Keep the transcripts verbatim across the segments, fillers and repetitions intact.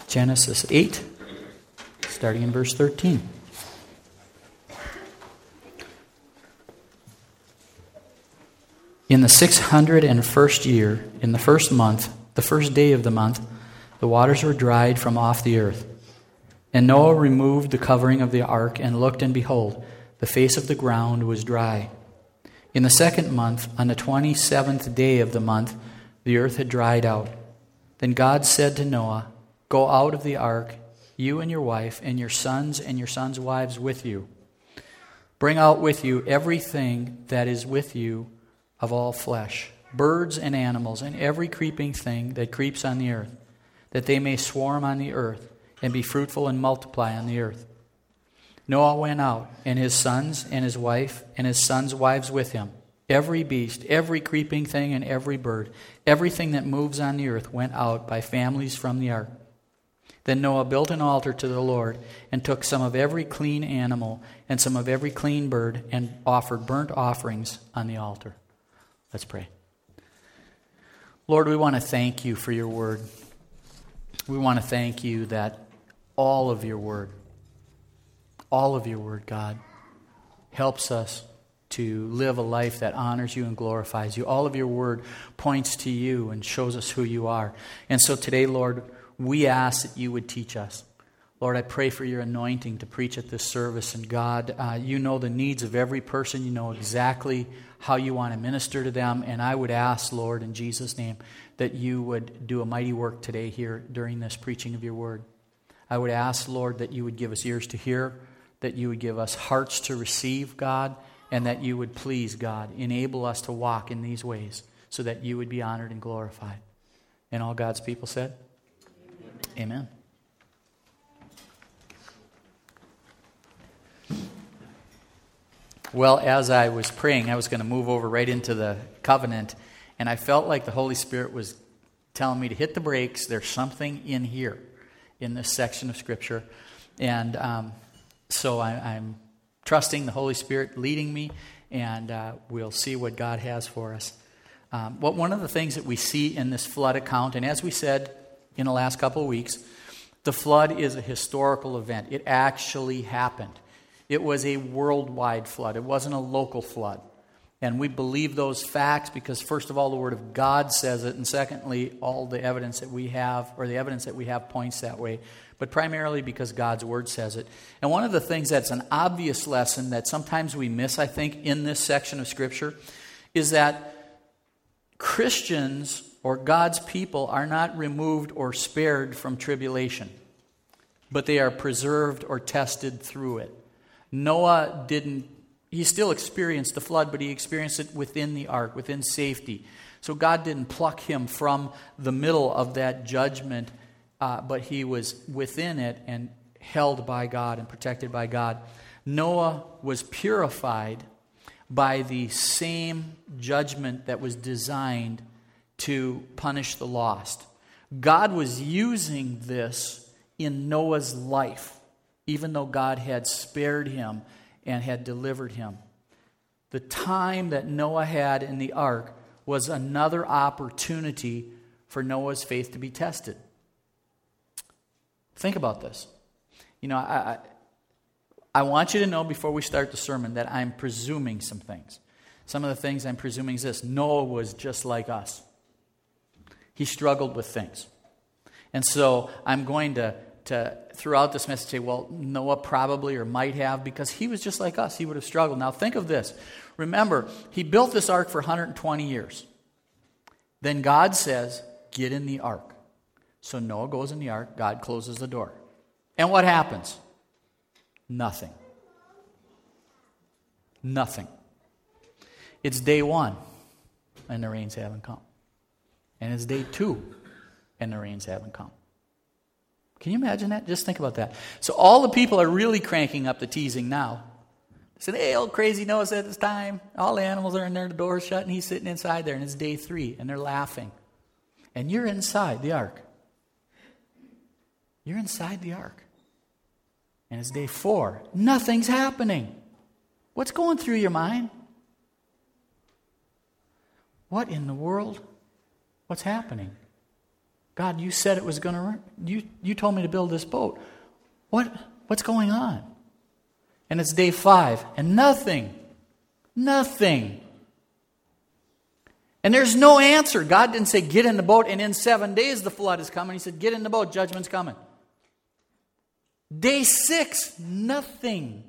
Genesis eight, starting in verse thirteen. In the six hundred and first year, in the first month, the first day of the month, the waters were dried from off the earth. And Noah removed the covering of the ark and looked, and behold, the face of the ground was dry. In the second month, on the twenty-seventh day of the month, the earth had dried out. Then God said to Noah, "Go out of the ark, you and your wife, and your sons and your sons' wives with you. Bring out with you everything that is with you of all flesh, birds and animals, and every creeping thing that creeps on the earth, that they may swarm on the earth, and be fruitful and multiply on the earth." Noah went out, and his sons and his wife and his sons' wives with him. Every beast, every creeping thing, and every bird, everything that moves on the earth went out by families from the ark. Then Noah built an altar to the Lord, and took some of every clean animal and some of every clean bird, and offered burnt offerings on the altar. Let's pray. Lord, we want to thank you for your word. We want to thank you that all of your word, all of your word, God, helps us to live a life that honors you and glorifies you. All of your word points to you and shows us who you are. And so today, Lord, we ask that you would teach us. Lord, I pray for your anointing to preach at this service. And God, uh, you know the needs of every person. You know exactly how you want to minister to them. And I would ask, Lord, in Jesus' name, that you would do a mighty work today here during this preaching of your word. I would ask, Lord, that you would give us ears to hear, that you would give us hearts to receive, God, and that you would please, God, enable us to walk in these ways so that you would be honored and glorified. And all God's people said, Amen. Well, as I was praying, I was going to move over right into the covenant, and I felt like the Holy Spirit was telling me to hit the brakes. There's something in here, in this section of Scripture. And um, so I, I'm trusting the Holy Spirit leading me, and uh, we'll see what God has for us. Um, what one of the things that we see in this flood account, and as we said in the last couple of weeks, the flood is a historical event. It actually happened. It was a worldwide flood. It wasn't a local flood. And we believe those facts because, first of all, the Word of God says it, and secondly, all the evidence that we have, or the evidence that we have points that way, but primarily because God's Word says it. And one of the things that's an obvious lesson that sometimes we miss, I think, in this section of Scripture, is that Christians or God's people are not removed or spared from tribulation, but they are preserved or tested through it. Noah didn't, he still experienced the flood, but he experienced it within the ark, within safety. So God didn't pluck him from the middle of that judgment, uh, but he was within it and held by God and protected by God. Noah was purified by the same judgment that was designed to punish the lost. God was using this in Noah's life, even though God had spared him and had delivered him. The time that Noah had in the ark was another opportunity for Noah's faith to be tested. Think about this. You know, I, I, I want you to know before we start the sermon that I'm presuming some things. Some of the things I'm presuming is this. Noah was just like us. He struggled with things. And so I'm going to to throughout this message say, well, Noah probably or might have, because he was just like us. He would have struggled. Now think of this. Remember, he built this ark for one hundred twenty years. Then God says, get in the ark. So Noah goes in the ark. God closes the door. And what happens? Nothing. Nothing. It's day one, and the rains haven't come. And it's day two, and the rains haven't come. Can you imagine that? Just think about that. So all the people are really cranking up the teasing now. They said, hey, old crazy Noah said it's time. All the animals are in there, the door's shut, and he's sitting inside there, and it's day three, and they're laughing. And you're inside the ark. You're inside the ark. And it's day four. Nothing's happening. What's going through your mind? What in the world? What's happening? God, you said it was going to, you, you told me to build this boat. What, what's going on? And it's day five, and nothing, nothing. And there's no answer. God didn't say, get in the boat, and in seven days the flood is coming. He said, get in the boat, judgment's coming. Day six, nothing.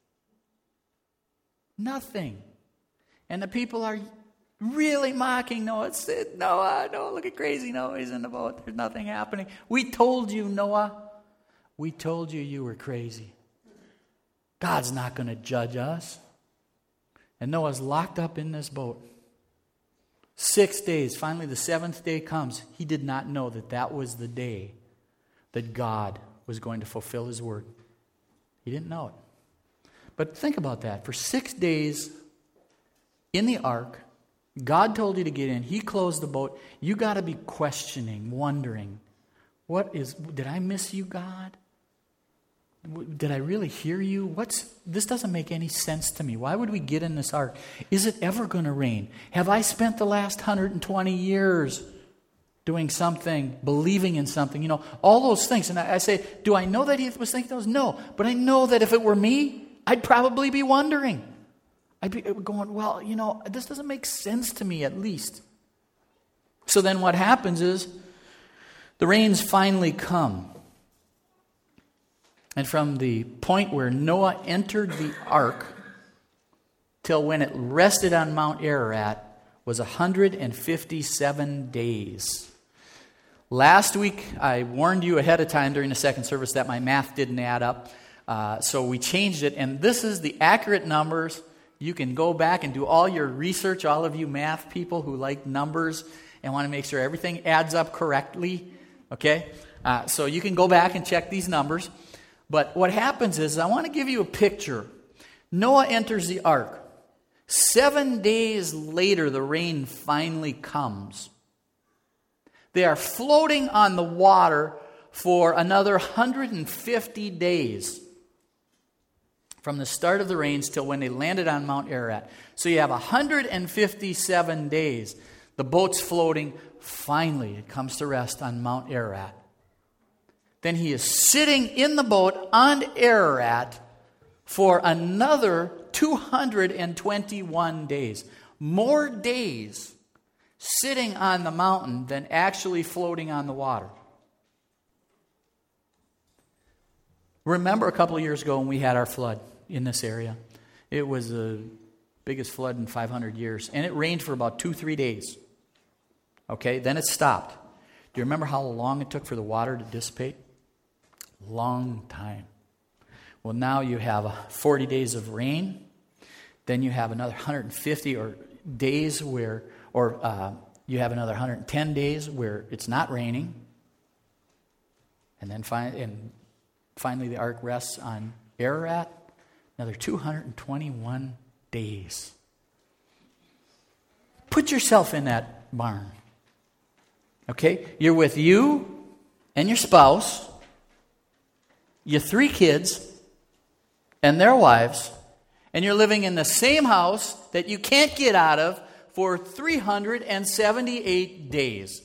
Nothing. And the people are really mocking Noah. Said, Noah, Noah, look at crazy Noah. He's in the boat. There's nothing happening. We told you, Noah. We told you you were crazy. God's not going to judge us. And Noah's locked up in this boat. Six days. Finally, the seventh day comes. He did not know that that was the day that God was going to fulfill his word. He didn't know it. But think about that. For six days in the ark, God told you to get in. He closed the boat. You got to be questioning, wondering, what is, did I miss you, God? Did I really hear you? What's this doesn't make any sense to me. Why would we get in this ark? Is it ever going to rain? Have I spent the last one hundred twenty years doing something, believing in something? You know, all those things. And I, I say, do I know that he was thinking those? No. But I know that if it were me, I'd probably be wondering. I'd be going, well, you know, this doesn't make sense to me at least. So then what happens is the rains finally come. And from the point where Noah entered the ark till when it rested on Mount Ararat was one hundred fifty-seven days. Last week, I warned you ahead of time during the second service that my math didn't add up. Uh, so we changed it, and this is the accurate numbers. You can go back and do all your research, all of you math people who like numbers and want to make sure everything adds up correctly. Okay? Uh, so you can go back and check these numbers. But what happens is, I want to give you a picture. Noah enters the ark. Seven days later, the rain finally comes. They are floating on the water for another one hundred fifty days. From the start of the rains till when they landed on Mount Ararat. So you have one hundred fifty-seven days. The boat's floating. Finally, it comes to rest on Mount Ararat. Then he is sitting in the boat on Ararat for another two hundred twenty-one days. More days sitting on the mountain than actually floating on the water. Remember a couple of years ago when we had our flood in this area? It was the biggest flood in five hundred years. And it rained for about two, three days. Okay, then it stopped. Do you remember how long it took for the water to dissipate? Long time. Well, now you have forty days of rain. Then you have another one hundred fifty or days where, or uh, you have another one hundred ten days where it's not raining. And then fi- and finally the ark rests on Ararat. Another two hundred twenty-one days. Put yourself in that barn. Okay? You're with you and your spouse, your three kids, and their wives, and you're living in the same house that you can't get out of for three hundred seventy-eight days.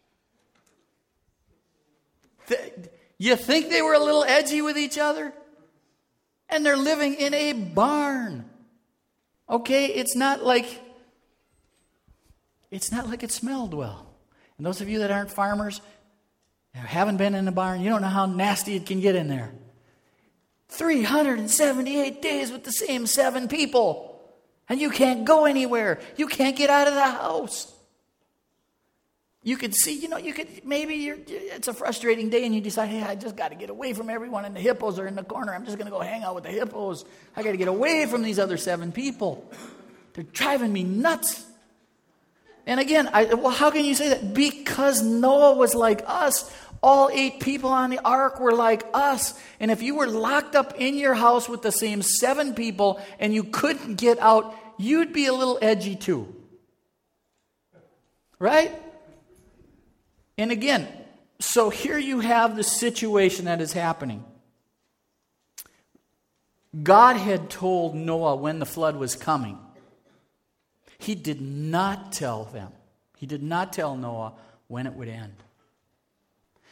You think they were a little edgy with each other? And they're living in a barn. Okay, it's not like it's not like it smelled well. And those of you that aren't farmers, haven't been in a barn, you don't know how nasty it can get in there. three hundred seventy-eight days with the same seven people. And you can't go anywhere. You can't get out of the house. You could see, you know, you could, maybe you're, it's a frustrating day and you decide, hey, I just got to get away from everyone and the hippos are in the corner. I'm just going to go hang out with the hippos. I got to get away from these other seven people. They're driving me nuts. And again, I, well, how can you say that? Because Noah was like us. All eight people on the ark were like us. And if you were locked up in your house with the same seven people and you couldn't get out, you'd be a little edgy too. Right? And again, so here you have the situation that is happening. God had told Noah when the flood was coming. He did not tell them. He did not tell Noah when it would end.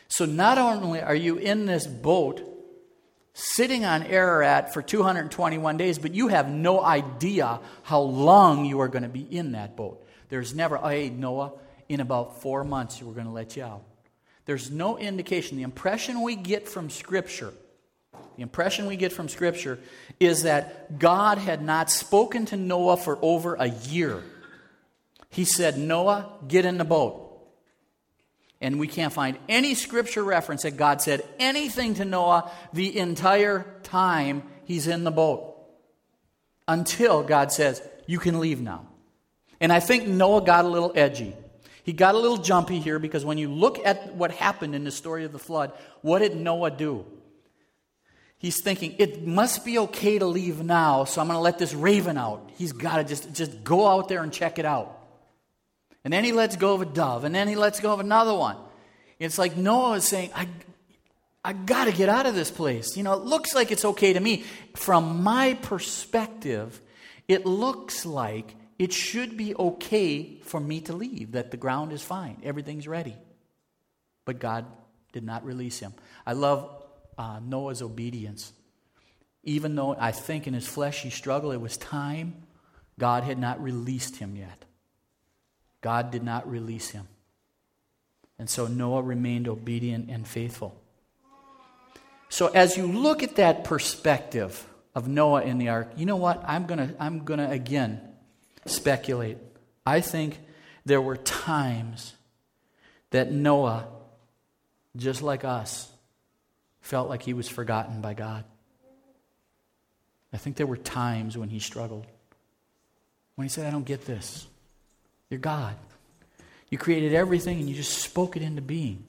So not only are you in this boat, sitting on Ararat for two hundred twenty-one days, but you have no idea how long you are going to be in that boat. There's never, hey, Noah, in about four months we're going to let you out. There's no indication. The impression we get from Scripture, the impression we get from Scripture is that God had not spoken to Noah for over a year. He said, Noah, get in the boat. And we can't find any Scripture reference that God said anything to Noah the entire time he's in the boat. Until God says, you can leave now. And I think Noah got a little edgy. He got a little jumpy here because when you look at what happened in the story of the flood, what did Noah do? He's thinking, it must be okay to leave now, so I'm going to let this raven out. He's got to just, just go out there and check it out. And then he lets go of a dove, and then he lets go of another one. It's like Noah is saying, I, I got to get out of this place. You know, it looks like it's okay to me. From my perspective, it looks like it should be okay for me to leave, that the ground is fine, everything's ready. But God did not release him. I love uh, Noah's obedience. Even though I think in his flesh he struggled, it was time, God had not released him yet. God did not release him. And so Noah remained obedient and faithful. So as you look at that perspective of Noah in the ark, you know what? I'm gonna I'm gonna again speculate. I think there were times that Noah, just like us, felt like he was forgotten by God. I think there were times when he struggled. When he said, I don't get this. You're God. You created everything and you just spoke it into being.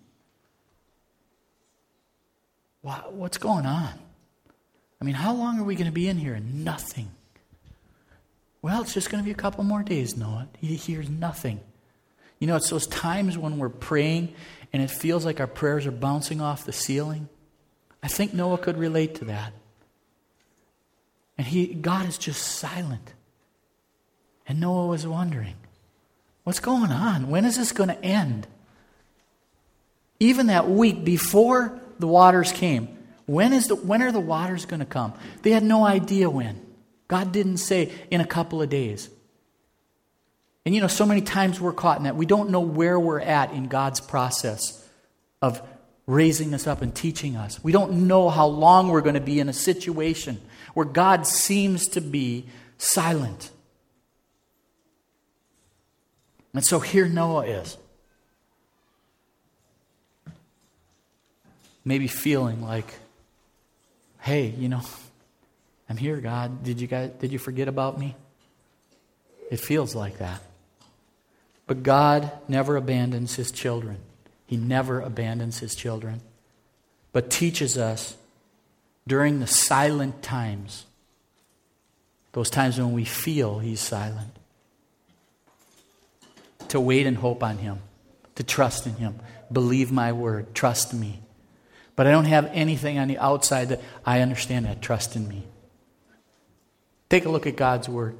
What's going on? I mean, how long are we going to be in here and nothing? Well, it's just going to be a couple more days, Noah. He hears nothing. You know, it's those times when we're praying and it feels like our prayers are bouncing off the ceiling. I think Noah could relate to that. And he, God is just silent. And Noah was wondering, what's going on? When is this going to end? Even that week before the waters came, when is the when are the waters going to come? They had no idea when. God didn't say in a couple of days. And you know, so many times we're caught in that. We don't know where we're at in God's process of raising us up and teaching us. We don't know how long we're going to be in a situation where God seems to be silent. And so here Noah is. Maybe feeling like, hey, you know, I'm here, God. Did you guys did you forget about me? It feels like that. But God never abandons his children. He never abandons his children. But teaches us during the silent times, those times when we feel he's silent, to wait and hope on him, to trust in him. Believe my word, trust me. But I don't have anything on the outside that I understand that. Trust in me. Take a look at God's word.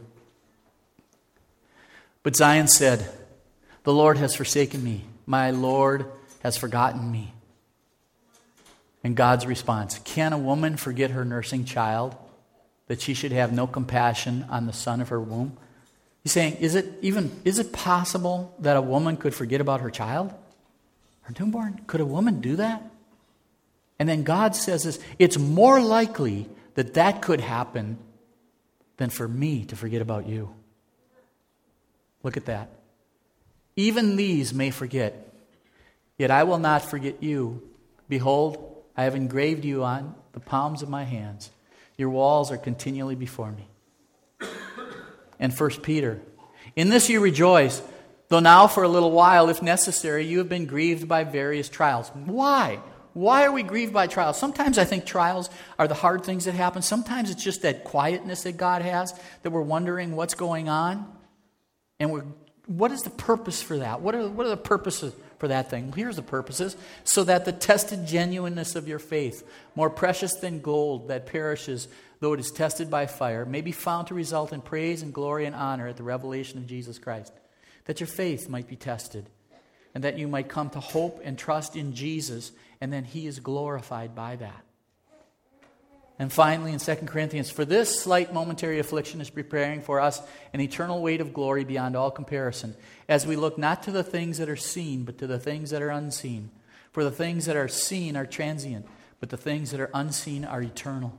But Zion said, the Lord has forsaken me. My Lord has forgotten me. And God's response, can a woman forget her nursing child, that she should have no compassion on the son of her womb? He's saying, is it even is it possible that a woman could forget about her child? Her newborn? Could a woman do that? And then God says this, it's more likely that that could happen than for me to forget about you. Look at that. Even these may forget, yet I will not forget you. Behold, I have engraved you on the palms of my hands. Your walls are continually before me. And First Peter, in this you rejoice, though now for a little while, if necessary, you have been grieved by various trials. Why? Why are we grieved by trials? Sometimes I think trials are the hard things that happen. Sometimes it's just that quietness that God has, that we're wondering what's going on. And we're, what is the purpose for that? What are, what are the purposes for that thing? Well, here's the purposes. So that the tested genuineness of your faith, more precious than gold that perishes, though it is tested by fire, may be found to result in praise and glory and honor at the revelation of Jesus Christ. That your faith might be tested. and that you might come to hope and trust in Jesus, and then He is glorified by that. And finally, in Second Corinthians, for this slight momentary affliction is preparing for us an eternal weight of glory beyond all comparison, as we look not to the things that are seen, but to the things that are unseen. For the things that are seen are transient, but the things that are unseen are eternal.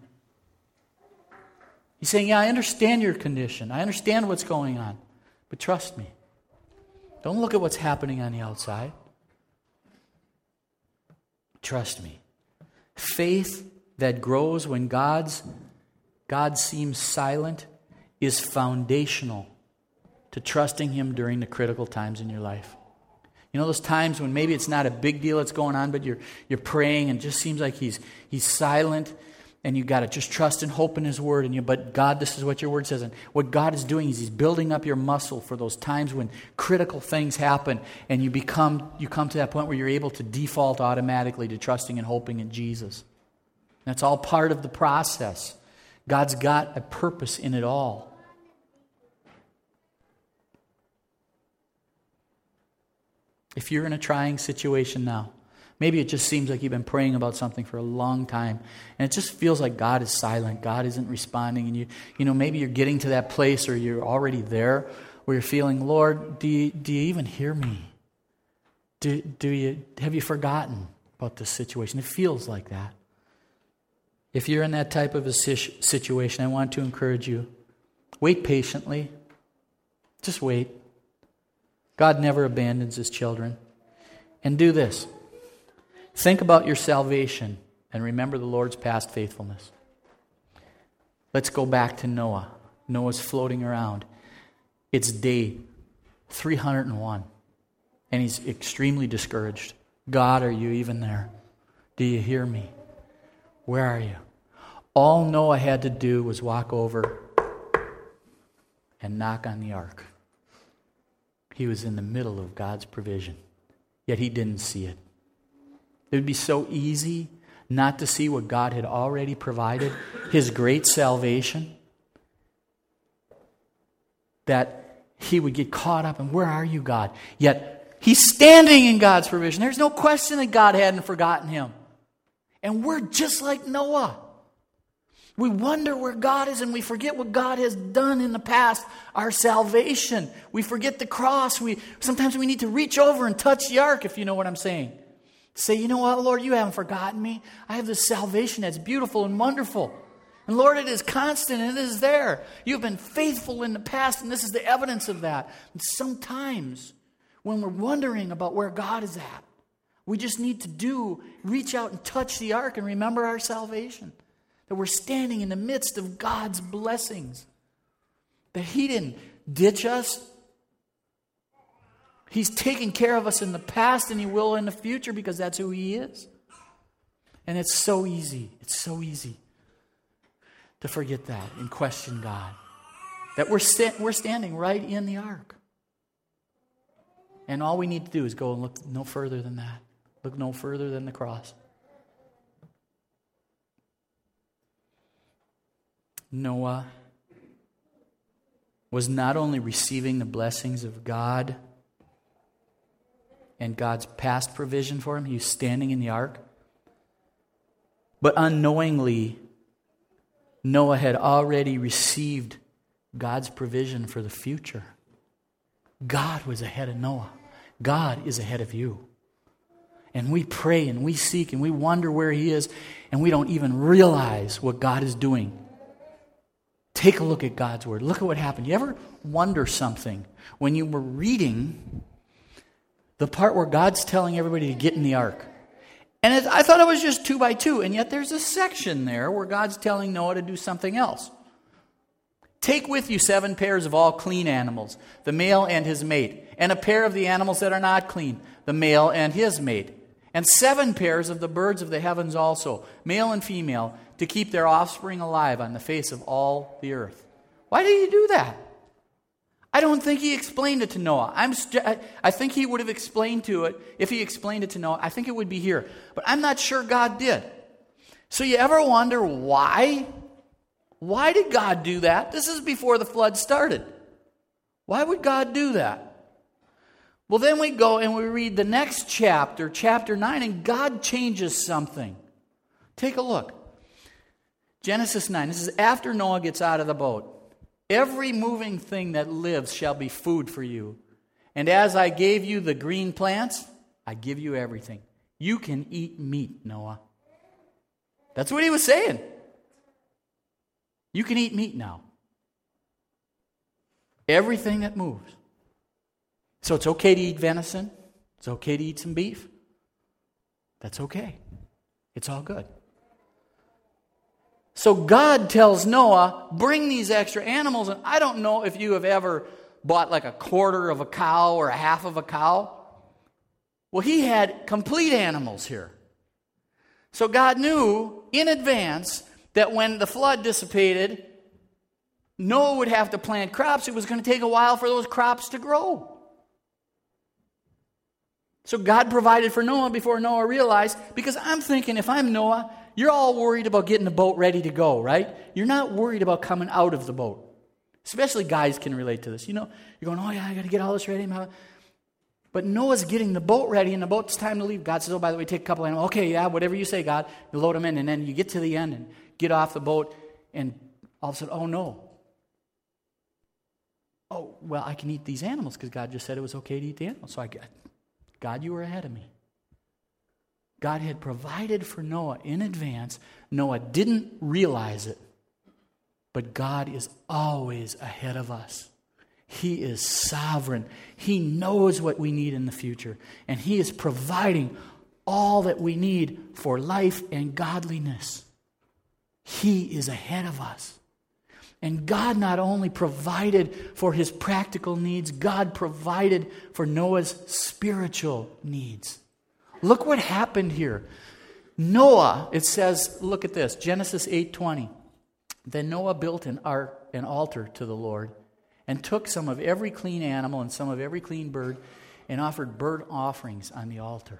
He's saying, yeah, I understand your condition. I understand what's going on. But trust me. Don't look at what's happening on the outside. Trust me. Faith that grows when God's God seems silent is foundational to trusting Him during the critical times in your life. You know those times when maybe it's not a big deal that's going on, but you're you're praying and it just seems like He's He's silent, and you got to just trust and hope in His Word. And you, but God, this is what Your Word says. And what God is doing is He's building up your muscle for those times when critical things happen, and you become you come to that point where you're able to default automatically to trusting and hoping in Jesus. That's all part of the process. God's got a purpose in it all. If you're in a trying situation now, maybe it just seems like you've been praying about something for a long time, and it just feels like God is silent, God isn't responding, and you you know, maybe you're getting to that place, or you're already there, where you're feeling, Lord, do you, do you even hear me? Do, do you have you forgotten about this situation? It feels like that. If you're in that type of a situation, I want to encourage you, wait patiently. Just wait. God never abandons His children. And do this. Think about your salvation and remember the Lord's past faithfulness. Let's go back to Noah. Noah's floating around. It's day three hundred one, and he's extremely discouraged. God, are you even there? Do you hear me? Where are you? All Noah had to do was walk over and knock on the ark. He was in the middle of God's provision, yet he didn't see it. It would be so easy not to see what God had already provided, His great salvation, that he would get caught up in, where are you, God? Yet he's standing in God's provision. There's no question that God hadn't forgotten him. And we're just like Noah. We wonder where God is, and we forget what God has done in the past, our salvation. We forget the cross. We Sometimes we need to reach over and touch the ark, if you know what I'm saying. Say, you know what, Lord, you haven't forgotten me. I have this salvation that's beautiful and wonderful. And Lord, it is constant and it is there. You've been faithful in the past, and this is the evidence of that. And sometimes when we're wondering about where God is at, we just need to do, reach out and touch the ark and remember our salvation. That we're standing in the midst of God's blessings. That He didn't ditch us. He's taken care of us in the past, and He will in the future, because that's who He is. And it's so easy. It's so easy to forget that and question God. That we're, sta- we're standing right in the ark. And all we need to do is go and look no further than that. Look no further than the cross. Noah was not only receiving the blessings of God and God's past provision for him, he was standing in the ark, but unknowingly, Noah had already received God's provision for the future. God was ahead of Noah. God is ahead of you. And we pray and we seek and we wonder where He is, and we don't even realize what God is doing. Take a look at God's Word. Look at what happened. You ever wonder something when you were reading the part where God's telling everybody to get in the ark? And it, I thought it was just two by two, and yet there's a section there where God's telling Noah to do something else. Take with you seven pairs of all clean animals, the male and his mate, and a pair of the animals that are not clean, the male and his mate, and seven pairs of the birds of the heavens also, male and female, to keep their offspring alive on the face of all the earth. Why did He do that? I don't think He explained it to Noah. I'm st- I think He would have explained to it, if He explained it to Noah, I think it would be here. But I'm not sure God did. So you ever wonder why? Why did God do that? This is before the flood started. Why would God do that? Well, then we go and we read the next chapter, chapter nine, and God changes something. Take a look. Genesis nine. This is after Noah gets out of the boat. Every moving thing that lives shall be food for you. And as I gave you the green plants, I give you everything. You can eat meat, Noah. That's what he was saying. You can eat meat now. Everything that moves. So it's okay to eat venison. It's okay to eat some beef. That's okay. It's all good. So God tells Noah, bring these extra animals. And I don't know if you have ever bought like a quarter of a cow or a half of a cow. Well, he had complete animals here. So God knew in advance that when the flood dissipated, Noah would have to plant crops. It was going to take a while for those crops to grow. So God provided for Noah before Noah realized, because I'm thinking if I'm Noah, you're all worried about getting the boat ready to go, right? You're not worried about coming out of the boat. Especially guys can relate to this. You know, you're going, oh yeah, I got to get all this ready. But Noah's getting the boat ready, and the boat's time to leave. God says, oh, by the way, take a couple animals. Okay, yeah, whatever you say, God. You load them in, and then you get to the end and get off the boat, and all of a sudden, oh no. Oh, well, I can eat these animals because God just said it was okay to eat the animals. So I got, God, you were ahead of me. God had provided for Noah in advance. Noah didn't realize it, but God is always ahead of us. He is sovereign. He knows what we need in the future, and He is providing all that we need for life and godliness. He is ahead of us. And God not only provided for his practical needs, God provided for Noah's spiritual needs. Look what happened here. Noah, it says, look at this, Genesis eight twenty. Then Noah built an ark, an altar to the Lord, and took some of every clean animal and some of every clean bird, and offered burnt offerings on the altar.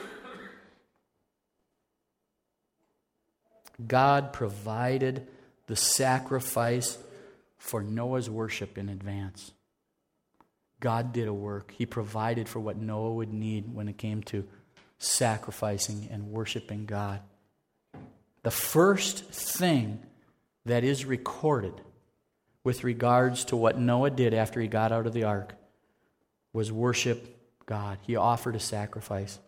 God provided the sacrifice for Noah's worship in advance. God did a work. He provided for what Noah would need when it came to sacrificing and worshiping God. The first thing that is recorded with regards to what Noah did after he got out of the ark was worship God. He offered a sacrifice.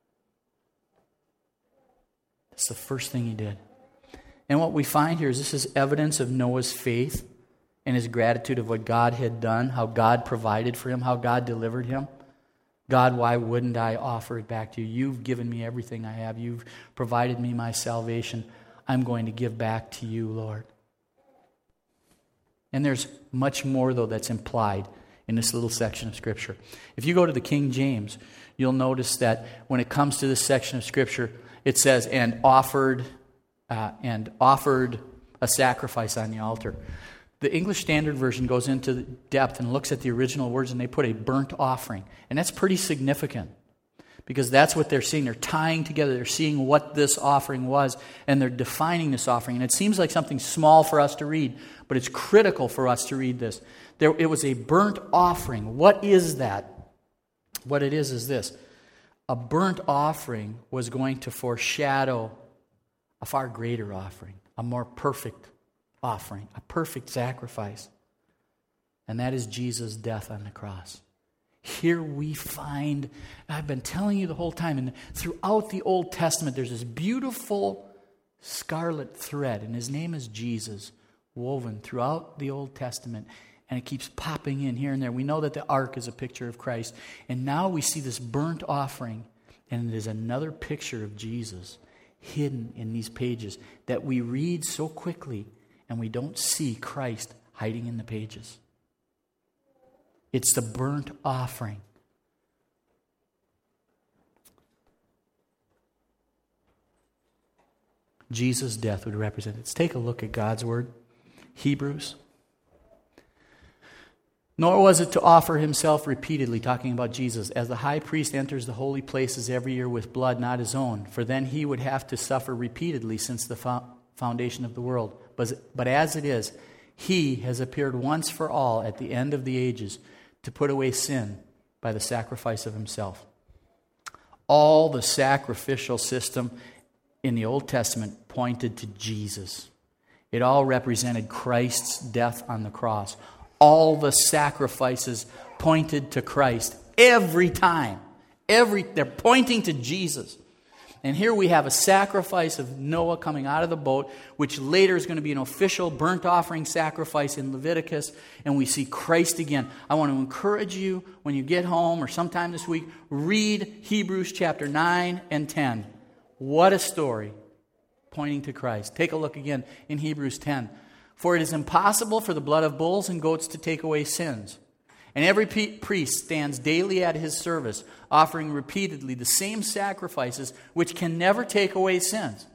That's the first thing he did. And what we find here is this is evidence of Noah's faith and his gratitude of what God had done, how God provided for him, how God delivered him. God, why wouldn't I offer it back to you? You've given me everything I have. You've provided me my salvation. I'm going to give back to you, Lord. And there's much more, though, that's implied in this little section of Scripture. If you go to the King James, you'll notice that when it comes to this section of Scripture, it says, and offered... Uh, and offered a sacrifice on the altar. The English Standard Version goes into the depth and looks at the original words, and they put a burnt offering. And that's pretty significant, because that's what they're seeing. They're tying together. They're seeing what this offering was, and they're defining this offering. And it seems like something small for us to read, but it's critical for us to read this. There, it was a burnt offering. What is that? What it is is this. A burnt offering was going to foreshadow a far greater offering, a more perfect offering, a perfect sacrifice. And that is Jesus' death on the cross. Here we find, I've been telling you the whole time, and throughout the Old Testament, there's this beautiful scarlet thread, and his name is Jesus, woven throughout the Old Testament, and it keeps popping in here and there. We know that the ark is a picture of Christ, and now we see this burnt offering, and it is another picture of Jesus hidden in these pages that we read so quickly and we don't see Christ hiding in the pages. It's the burnt offering. Jesus' death would represent it. Let's take a look at God's Word. Hebrews. Nor was it to offer himself repeatedly, talking about Jesus, as the high priest enters the holy places every year with blood not his own, for then he would have to suffer repeatedly since the fo- foundation of the world. But, but as it is, he has appeared once for all at the end of the ages to put away sin by the sacrifice of himself. All the sacrificial system in the Old Testament pointed to Jesus. It all represented Christ's death on the cross. All the sacrifices pointed to Christ every time. Every they're pointing to Jesus. And here we have a sacrifice of Noah coming out of the boat, which later is going to be an official burnt offering sacrifice in Leviticus, and we see Christ again. I want to encourage you, when you get home or sometime this week, read Hebrews chapter nine and ten. What a story, pointing to Christ. Take a look again in Hebrews ten. For it is impossible for the blood of bulls and goats to take away sins. And every priest stands daily at his service, offering repeatedly the same sacrifices which can never take away sins.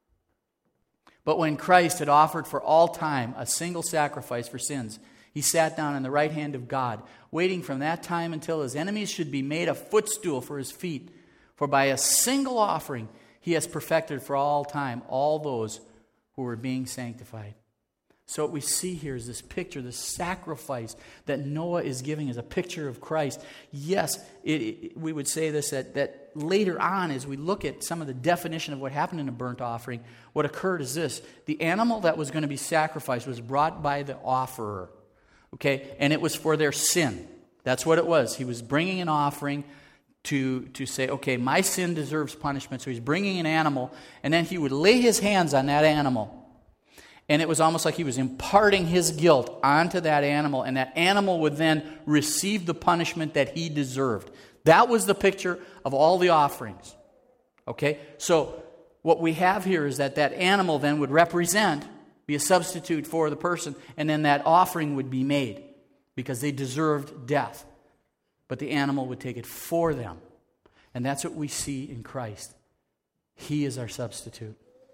But when Christ had offered for all time a single sacrifice for sins, he sat down on the right hand of God, waiting from that time until his enemies should be made a footstool for his feet. For by a single offering he has perfected for all time all those who were being sanctified. So what we see here is this picture, this sacrifice that Noah is giving as a picture of Christ. Yes, it, it, we would say this, that, that later on as we look at some of the definition of what happened in a burnt offering, what occurred is this. The animal that was going to be sacrificed was brought by the offerer, okay? And it was for their sin. That's what it was. He was bringing an offering to, to say, okay, my sin deserves punishment. So he's bringing an animal, and then he would lay his hands on that animal. And it was almost like he was imparting his guilt onto that animal, and that animal would then receive the punishment that he deserved. That was the picture of all the offerings. Okay? So what we have here is that that animal then would represent, be a substitute for the person, and then that offering would be made because they deserved death. But the animal would take it for them. And that's what we see in Christ. He is our substitute.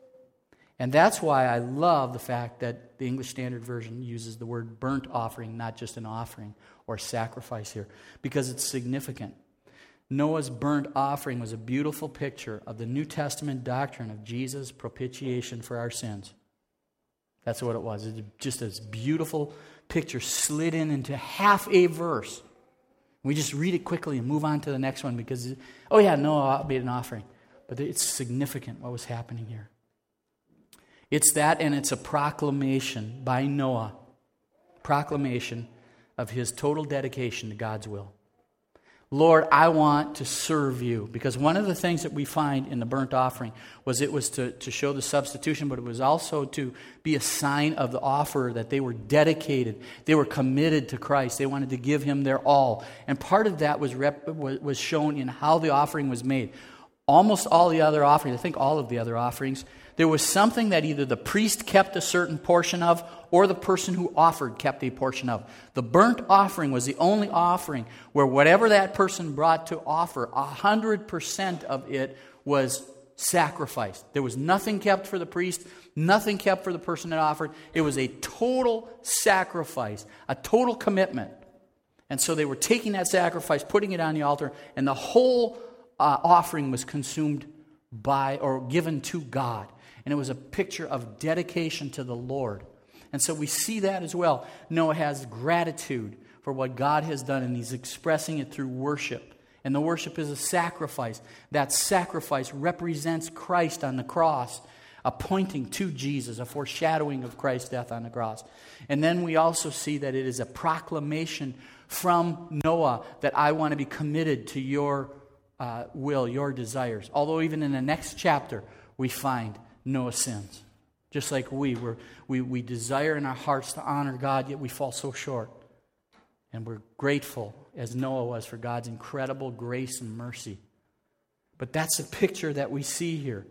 And that's why I love the fact that the English Standard Version uses the word burnt offering, not just an offering or sacrifice here, because it's significant. Noah's burnt offering was a beautiful picture of the New Testament doctrine of Jesus' propitiation for our sins. That's what it was. It's just this beautiful picture slid in into half a verse. We just read it quickly and move on to the next one because, oh yeah, Noah made an offering. But it's significant what was happening here. It's that, and it's a proclamation by Noah, proclamation of his total dedication to God's will. Lord, I want to serve you. Because one of the things that we find in the burnt offering was it was to, to show the substitution, but it was also to be a sign of the offerer that they were dedicated. They were committed to Christ. They wanted to give him their all. And part of that was, rep, was shown in how the offering was made. Almost all the other offerings, I think all of the other offerings, there was something that either the priest kept a certain portion of or the person who offered kept a portion of. The burnt offering was the only offering where whatever that person brought to offer, one hundred percent of it was sacrificed. There was nothing kept for the priest, nothing kept for the person that offered. It was a total sacrifice, a total commitment. And so they were taking that sacrifice, putting it on the altar, and the whole uh, offering was consumed by or given to God. And it was a picture of dedication to the Lord. And so we see that as well. Noah has gratitude for what God has done, and he's expressing it through worship. And the worship is a sacrifice. That sacrifice represents Christ on the cross, a pointing to Jesus, a foreshadowing of Christ's death on the cross. And then we also see that it is a proclamation from Noah that I want to be committed to your uh, will, your desires. Although even in the next chapter, we find Noah sins. Just like we, we're, we we desire in our hearts to honor God, yet we fall so short. And we're grateful, as Noah was, for God's incredible grace and mercy. But that's a picture that we see here.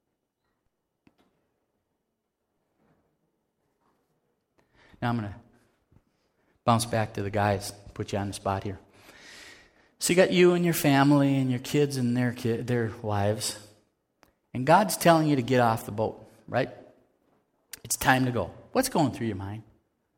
Now I'm going to bounce back to the guys, put you on the spot here. So you got you and your family and your kids and their kid, their wives. And God's telling you to get off the boat, right? It's time to go. What's going through your mind?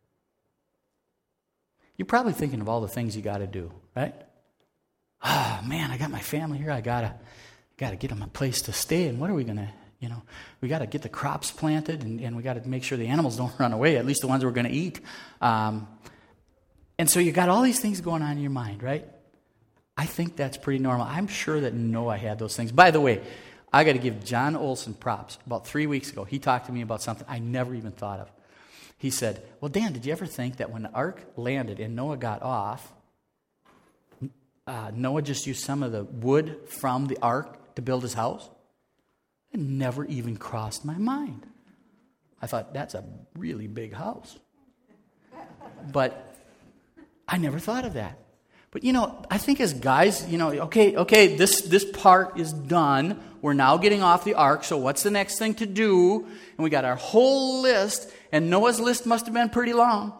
You're probably thinking of all the things you got to do, right? Oh, man, I got my family here. I got to got to get them a place to stay. And what are we going to, you know, we got to get the crops planted, and, and we got to make sure the animals don't run away, at least the ones we're going to eat. Um, and so you got all these things going on in your mind, right? I think that's pretty normal. I'm sure that Noah had those things. By the way, I got to give John Olson props. About three weeks ago, he talked to me about something I never even thought of. He said, well, Dan, did you ever think that when the ark landed and Noah got off, uh, Noah just used some of the wood from the ark to build his house? It never even crossed my mind. I thought, that's a really big house. But I never thought of that. But, you know, I think as guys, you know, okay, okay, this, this part is done. We're now getting off the ark, so what's the next thing to do? And we got our whole list, and Noah's list must have been pretty long.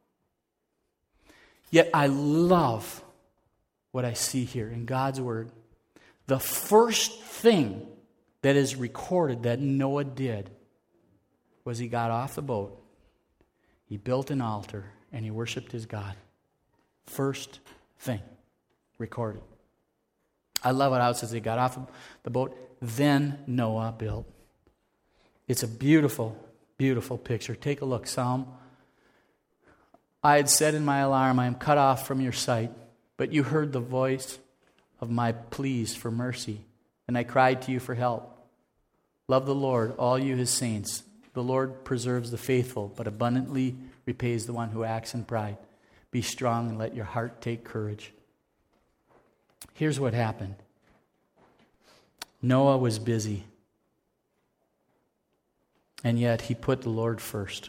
Yet I love what I see here in God's Word. The first thing that is recorded that Noah did was he got off the boat, he built an altar, and he worshiped his God. First thing recorded. I love it how it says he got off the boat, then Noah built. It's a beautiful, beautiful picture. Take a look. Psalm. I had said in my alarm, I am cut off from your sight, but you heard the voice of my pleas for mercy, and I cried to you for help. Love the Lord, all you his saints. The Lord preserves the faithful, but abundantly repays the one who acts in pride. Be strong and let your heart take courage. Here's what happened. Noah was busy, and yet he put the Lord first.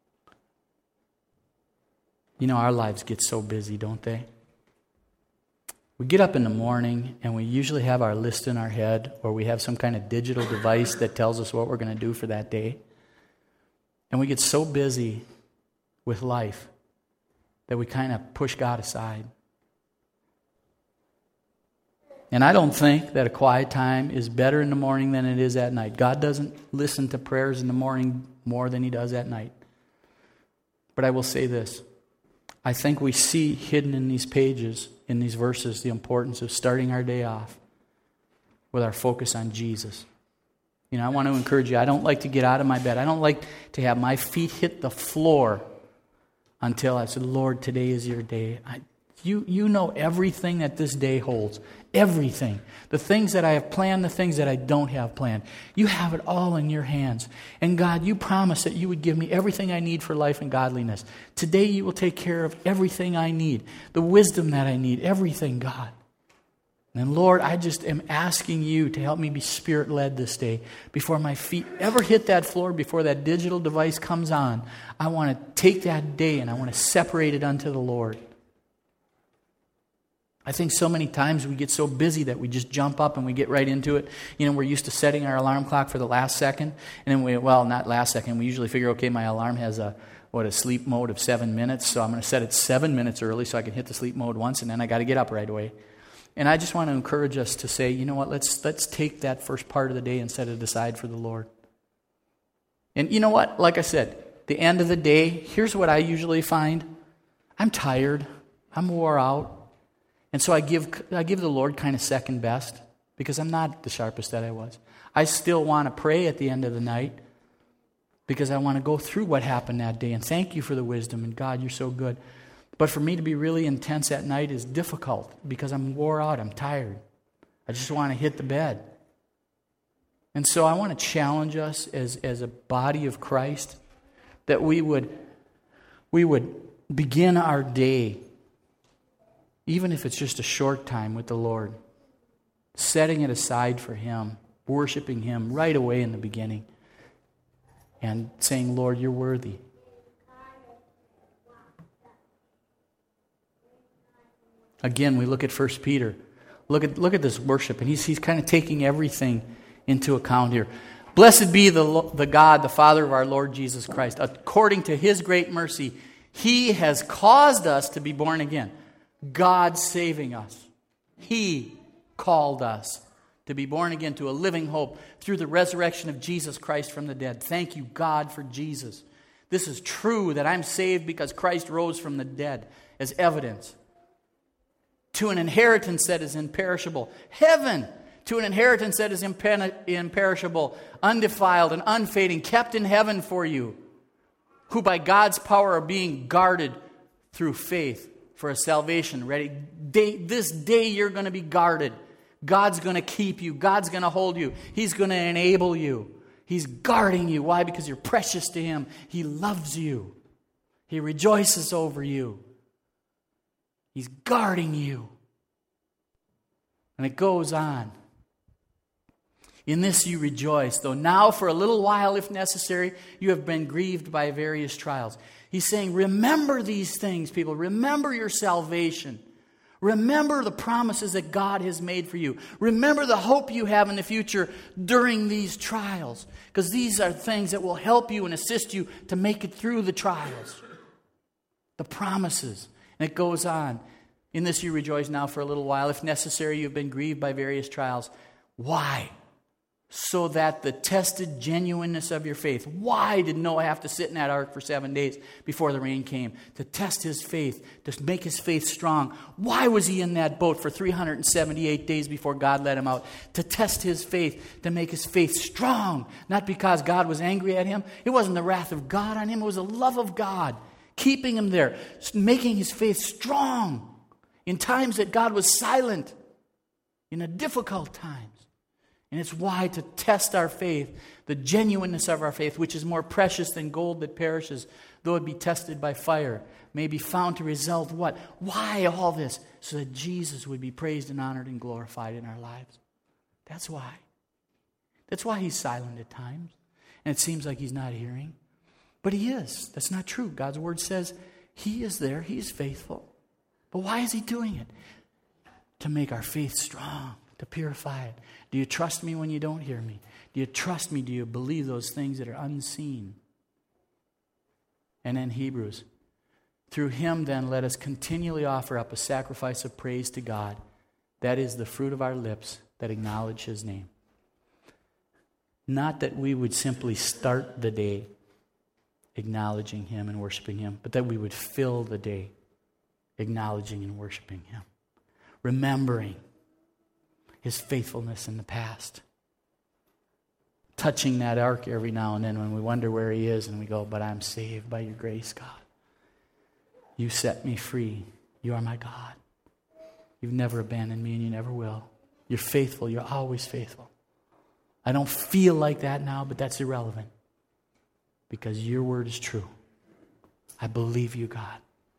You know, our lives get so busy, don't they? We get up in the morning, and we usually have our list in our head, or we have some kind of digital device that tells us what we're going to do for that day. And we get so busy with life that we kind of push God aside. And I don't think that a quiet time is better in the morning than it is at night. God doesn't listen to prayers in the morning more than he does at night. But I will say this. I think we see hidden in these pages, in these verses, the importance of starting our day off with our focus on Jesus. You know, I want to encourage you. I don't like to get out of my bed. I don't like to have my feet hit the floor until I said, Lord, today is your day. I, you, you know everything that this day holds. Everything. The things that I have planned, the things that I don't have planned. You have it all in your hands. And God, you promised that you would give me everything I need for life and godliness. Today you will take care of everything I need. The wisdom that I need. Everything, God. And Lord, I just am asking you to help me be Spirit-led this day. Before my feet ever hit that floor, before that digital device comes on, I want to take that day and I want to separate it unto the Lord. I think so many times we get so busy that we just jump up and we get right into it. You know, we're used to setting our alarm clock for the last second. And then we, well, not last second. We usually figure, okay, my alarm has a, what, a sleep mode of seven minutes. So I'm going to set it seven minutes early so I can hit the sleep mode once and then I got to get up right away. And I just want to encourage us to say, you know what, let's let's take that first part of the day and set it aside for the Lord. And you know what, like I said, the end of the day, here's what I usually find. I'm tired. I'm wore out. And so I give I give the Lord kind of second best because I'm not the sharpest that I was. I still want to pray at the end of the night because I want to go through what happened that day and thank you for the wisdom. And God, you're so good. But for me to be really intense at night is difficult because I'm wore out, I'm tired. I just want to hit the bed. And so I want to challenge us as, as a body of Christ that we would, we would begin our day, even if it's just a short time with the Lord, setting it aside for Him, worshiping Him right away in the beginning, and saying, Lord, you're worthy. Again, we look at First Peter. Look at look at this worship, and he's he's kind of taking everything into account here. Blessed be the the God, the Father of our Lord Jesus Christ. According to His great mercy, He has caused us to be born again. God saving us. He called us to be born again to a living hope through the resurrection of Jesus Christ from the dead. Thank you, God, for Jesus. This is true that I'm saved because Christ rose from the dead as evidence. To an inheritance that is imperishable. Heaven, to an inheritance that is impen- imperishable, undefiled and unfading, kept in heaven for you, who by God's power are being guarded through faith for a salvation. Ready? Day, this day you're going to be guarded. God's going to keep you. God's going to hold you. He's going to enable you. He's guarding you. Why? Because you're precious to Him. He loves you. He rejoices over you. He's guarding you. And it goes on. In this you rejoice, though now for a little while, if necessary, you have been grieved by various trials. He's saying, remember these things, people. Remember your salvation. Remember the promises that God has made for you. Remember the hope you have in the future during these trials. Because these are things that will help you and assist you to make it through the trials. The promises. And it goes on. In this you rejoice now for a little while. If necessary, you have been grieved by various trials. Why? So that the tested genuineness of your faith. Why did Noah have to sit in that ark for seven days before the rain came? To test his faith, to make his faith strong. Why was he in that boat for three hundred seventy-eight days before God let him out? To test his faith, to make his faith strong. Not because God was angry at him. It wasn't the wrath of God on him. It was the love of God keeping him there, making his faith strong in times that God was silent, in a difficult times. And it's why to test our faith, the genuineness of our faith, which is more precious than gold that perishes, though it be tested by fire, may be found to result what? Why all this? So that Jesus would be praised and honored and glorified in our lives. That's why. That's why He's silent at times. And it seems like He's not hearing. But He is. That's not true. God's Word says He is there. He is faithful. But why is He doing it? To make our faith strong. To purify it. Do you trust me when you don't hear me? Do you trust me? Do you believe those things that are unseen? And then Hebrews. Through Him then let us continually offer up a sacrifice of praise to God. That is the fruit of our lips that acknowledge His name. Not that we would simply start the day acknowledging Him and worshiping Him, but that we would fill the day acknowledging and worshiping Him. Remembering His faithfulness in the past. Touching that ark every now and then when we wonder where He is and we go, but I'm saved by your grace, God. You set me free. You are my God. You've never abandoned me and you never will. You're faithful. You're always faithful. I don't feel like that now, but that's irrelevant. Because your word is true. I believe you, God.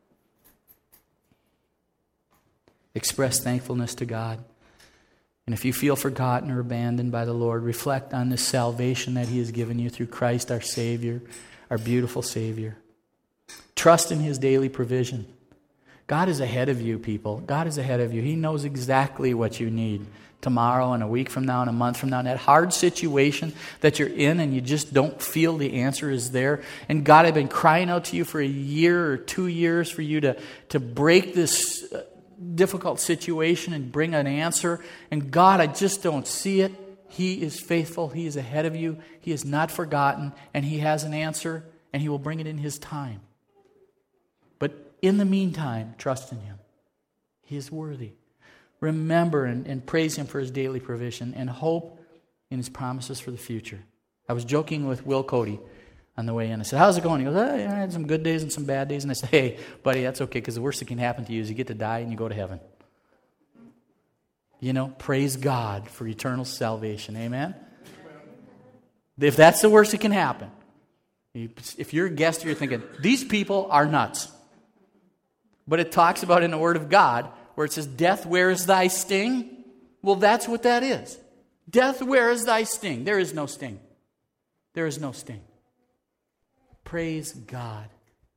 Express thankfulness to God. And if you feel forgotten or abandoned by the Lord, reflect on the salvation that He has given you through Christ our Savior, our beautiful Savior. Trust in His daily provision. God is ahead of you, people. God is ahead of you. He knows exactly what you need tomorrow and a week from now and a month from now. In that hard situation that you're in and you just don't feel the answer is there. And God had been crying out to you for a year or two years for you to, to break this difficult situation and bring an answer. And God, I just don't see it. He is faithful. He is ahead of you. He is not forgotten. And He has an answer. And He will bring it in His time. But in the meantime, trust in Him. He is worthy. Remember and, and praise Him for His daily provision. And hope in His promises for the future. I was joking with Will Cody on the way in. I said, how's it going? He goes, oh, yeah, I had some good days and some bad days. And I said, hey, buddy, that's okay, because the worst that can happen to you is you get to die and you go to heaven. You know, praise God for eternal salvation. Amen? If that's the worst that can happen, if you're a guest, you're thinking, these people are nuts. But it talks about in the Word of God, where it says, death, where is thy sting? Well, that's what that is. Death, where is thy sting? There is no sting. There is no sting. Praise God.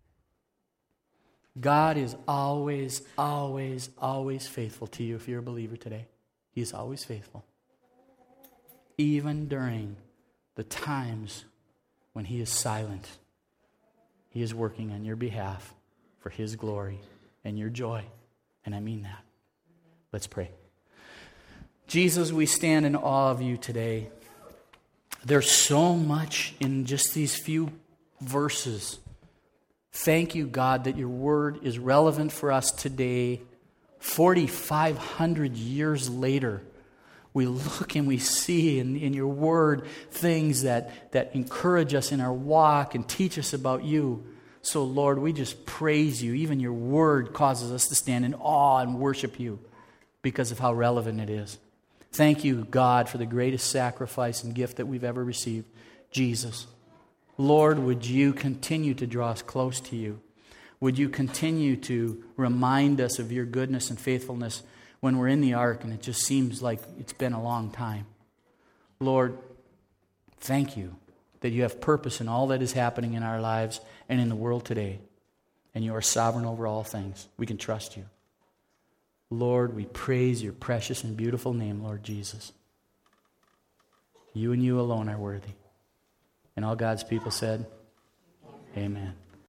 God is always, always, always faithful to you if you're a believer today. He is always faithful. Even during the times when He is silent, He is working on your behalf for His glory and your joy. And I mean that. Let's pray. Jesus, we stand in awe of you today. There's so much in just these few verses. Thank you, God, that your word is relevant for us today. forty-five hundred years later, we look and we see in, in your word things that, that encourage us in our walk and teach us about you. So, Lord, we just praise you. Even your word causes us to stand in awe and worship you because of how relevant it is. Thank you, God, for the greatest sacrifice and gift that we've ever received, Jesus. Lord, would you continue to draw us close to you? Would you continue to remind us of your goodness and faithfulness when we're in the ark and it just seems like it's been a long time? Lord, thank you that you have purpose in all that is happening in our lives and in the world today. And you are sovereign over all things. We can trust you. Lord, we praise your precious and beautiful name, Lord Jesus. You and you alone are worthy. And all God's people said, amen.